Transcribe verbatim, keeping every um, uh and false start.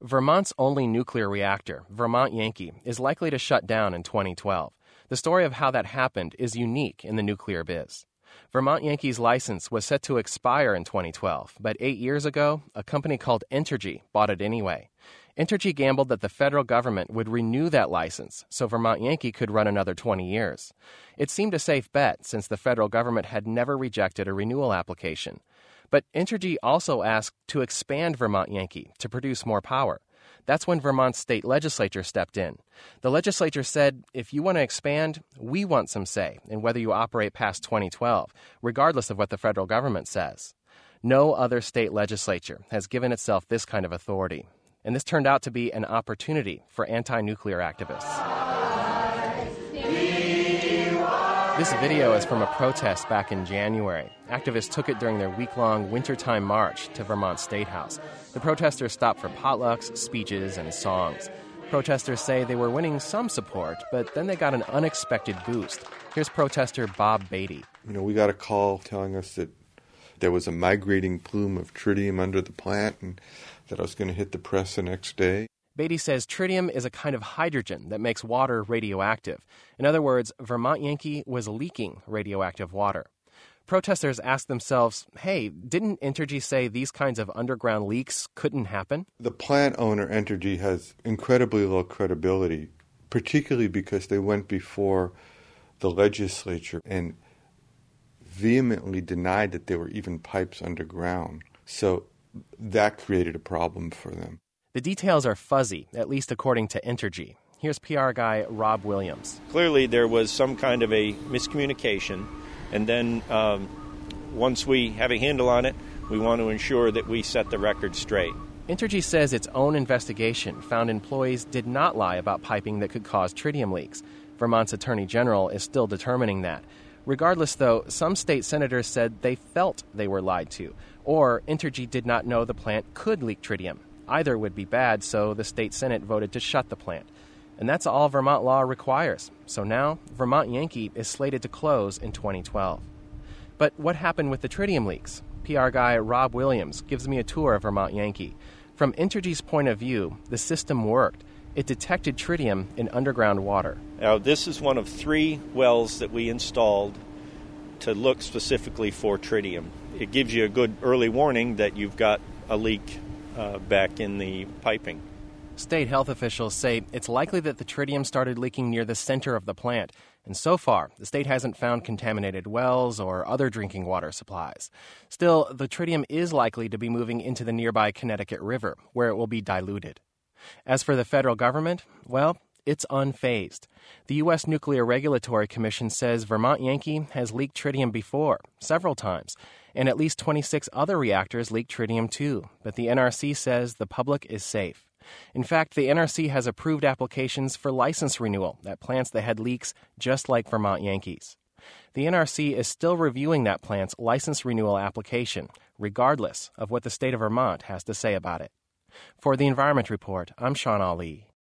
Vermont's only nuclear reactor, Vermont Yankee, is likely to shut down in twenty twelve. The story of how that happened is unique in the nuclear biz. Vermont Yankee's license was set to expire in twenty twelve, but eight years ago, a company called Entergy bought it anyway. Entergy gambled that the federal government would renew that license so Vermont Yankee could run another twenty years. It seemed a safe bet since the federal government had never rejected a renewal application. But Entergy also asked to expand Vermont Yankee to produce more power. That's when Vermont's state legislature stepped in. The legislature said, if you want to expand, we want some say in whether you operate past twenty twelve, regardless of what the federal government says. No other state legislature has given itself this kind of authority. And this turned out to be an opportunity for anti-nuclear activists. This video is from a protest back in January. Activists took it during their week-long wintertime march to Vermont State House. The protesters stopped for potlucks, speeches, and songs. Protesters say they were winning some support, but then they got an unexpected boost. Here's protester Bob Beatty. You know, we got a call telling us that there was a migrating plume of tritium under the plant and that I was going to hit the press the next day. Beatty says tritium is a kind of hydrogen that makes water radioactive. In other words, Vermont Yankee was leaking radioactive water. Protesters asked themselves, hey, didn't Entergy say these kinds of underground leaks couldn't happen? The plant owner, Entergy, has incredibly low credibility, particularly because they went before the legislature and vehemently denied that there were even pipes underground. So that created a problem for them. The details are fuzzy, at least according to Entergy. Here's P R guy Rob Williams. Clearly there was some kind of a miscommunication, and then um, once we have a handle on it, we want to ensure that we set the record straight. Entergy says its own investigation found employees did not lie about piping that could cause tritium leaks. Vermont's Attorney General is still determining that. Regardless, though, some state senators said they felt they were lied to, or Entergy did not know the plant could leak tritium. Either would be bad, so the state Senate voted to shut the plant. And that's all Vermont law requires. So now, Vermont Yankee is slated to close in twenty twelve. But what happened with the tritium leaks? P R guy Rob Williams gives me a tour of Vermont Yankee. From Entergy's point of view, the system worked. It detected tritium in underground water. Now, this is one of three wells that we installed to look specifically for tritium. It gives you a good early warning that you've got a leak uh, back in the piping. State health officials say it's likely that the tritium started leaking near the center of the plant, and so far, the state hasn't found contaminated wells or other drinking water supplies. Still, the tritium is likely to be moving into the nearby Connecticut River, where it will be diluted. As for the federal government, well, it's unfazed. The U S Nuclear Regulatory Commission says Vermont Yankee has leaked tritium before, several times, and at least twenty-six other reactors leaked tritium too, but the N R C says the public is safe. In fact, the N R C has approved applications for license renewal at plants that had leaks just like Vermont Yankee's. The N R C is still reviewing that plant's license renewal application, regardless of what the state of Vermont has to say about it. For the Environment Report, I'm Sean Ali.